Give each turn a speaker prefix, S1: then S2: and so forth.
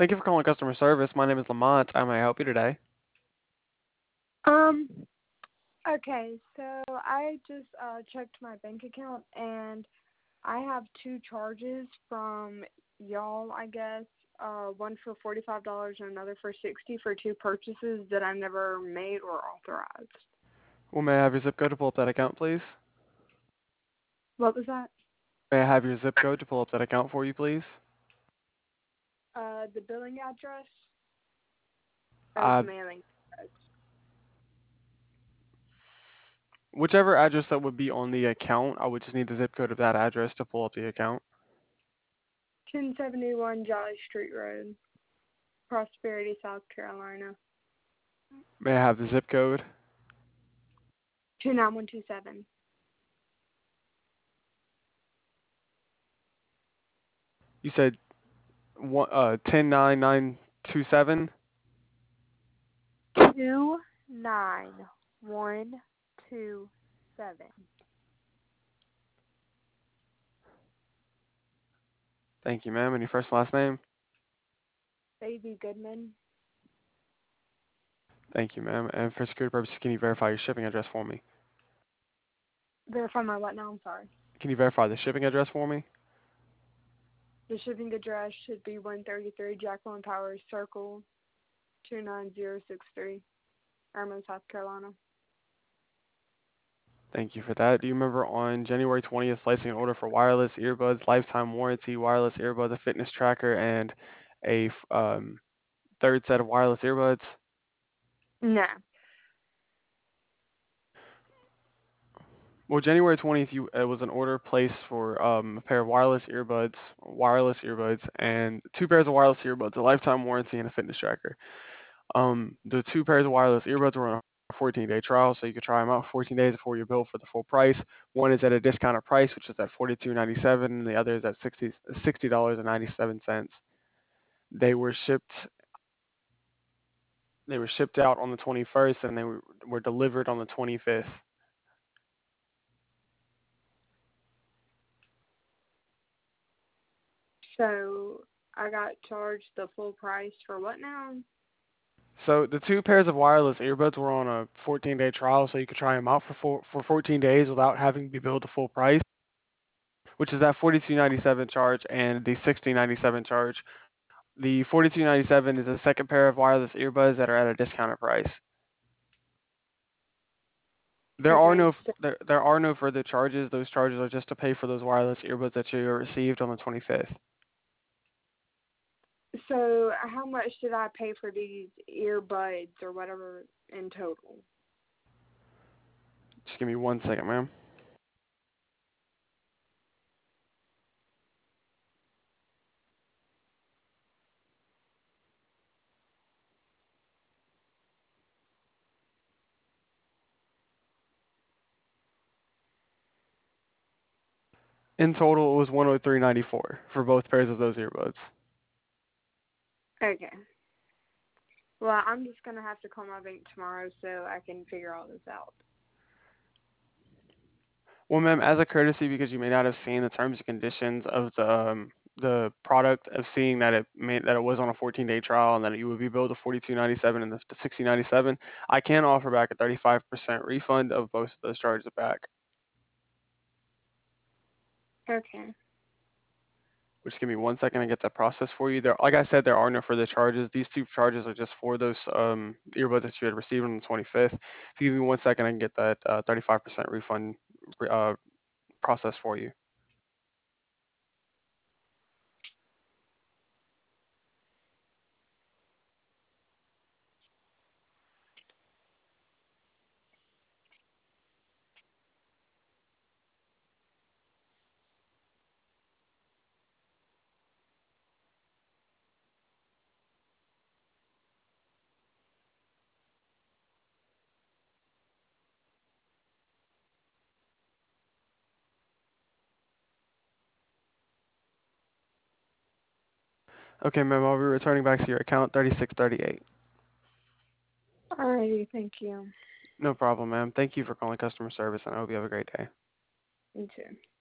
S1: Thank you for calling customer service. My name is Lamont. How may I help you today?
S2: Um, okay, so I just checked my bank account and I have two charges from y'all, I guess. One for $45 and another for 60 for two purchases that I never made or authorized.
S1: Well, may I have your zip code to pull up that account, please?
S2: What was that?
S1: May I have your zip code to pull up that account for you, please?
S2: The billing address or the
S1: Uh,
S2: mailing address.
S1: Whichever address that would be on the account, I would just need the zip code of that address to pull up the account.
S2: 1071 Jolly Street Road, Prosperity, South Carolina.
S1: May I have the zip code?
S2: 29127.
S1: You said 109927?
S2: 29127.
S1: Thank you, ma'am. And your first and last name?
S2: Baby Goodman.
S1: Thank you, ma'am. And for security purposes, can you verify your shipping address for me?
S2: Verify my what now? I'm sorry.
S1: Can you verify the shipping address for me?
S2: The shipping address should be 133 Jacqueline Powers Circle, 29063, Irma, South Carolina.
S1: Thank you for that. Do you remember on January 20th placing an order for wireless earbuds, lifetime warranty, wireless earbuds, a fitness tracker, and a third set of wireless earbuds?
S2: No.
S1: Well, January 20th, it was an order placed for a pair of wireless earbuds, and two pairs of wireless earbuds, a lifetime warranty, and a fitness tracker. The two pairs of wireless earbuds were on a 14-day trial, so you could try them out for 14 days before you're billed for the full price. One is at a discounted price, which is at $42.97, and the other is at $60.97. They were shipped. They were shipped out on the 21st, and they were delivered on the 25th.
S2: So I got charged the full price for what now?
S1: So the two pairs of wireless earbuds were on a 14-day trial, so you could try them out for 14 days without having to be billed the full price, which is that $42.97 charge and the $60.97 charge. The $42.97 is a second pair of wireless earbuds that are at a discounted price.
S2: Okay, so,
S1: There are no further charges. Those charges are just to pay for those wireless earbuds that you received on the 25th.
S2: so how much did I pay for these earbuds or whatever in total?
S1: Just give me 1 second, ma'am. In total, it was 103.94 for both pairs of those earbuds.
S2: Okay. Well, I'm just going to have to call my bank tomorrow so I can figure all this out.
S1: Well, ma'am, as a courtesy, because you may not have seen the terms and conditions of the product, of seeing that that it was on a 14-day trial and that you would be billed the 42.97 and the 60.97, I can offer back a 35% refund of both of those charges back.
S2: Okay.
S1: Which give me 1 second to get that process for you. There, like I said, there are no further charges. These two charges are just for those earbuds that you had received on the 25th. If you give me 1 second, I can get that 35% refund uh, process for you. Okay, ma'am, I'll be returning back to your account 3638.
S2: Alrighty, thank you.
S1: No problem, ma'am. Thank you for calling customer service, and I hope you have a great day.
S2: You too.